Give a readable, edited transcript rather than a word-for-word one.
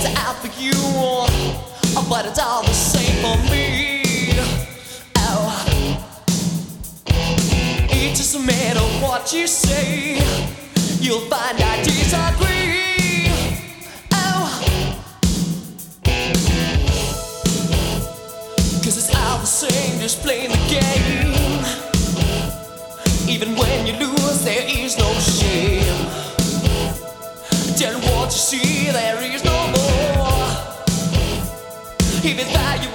it's out for you, but it's all the same for me. Oh, it doesn't matter what you say, you'll find I disagree. Oh, 'cause it's all the same, just playing the game. Even when you lose, there is no shame. Tell what you see, there is no more. Even that you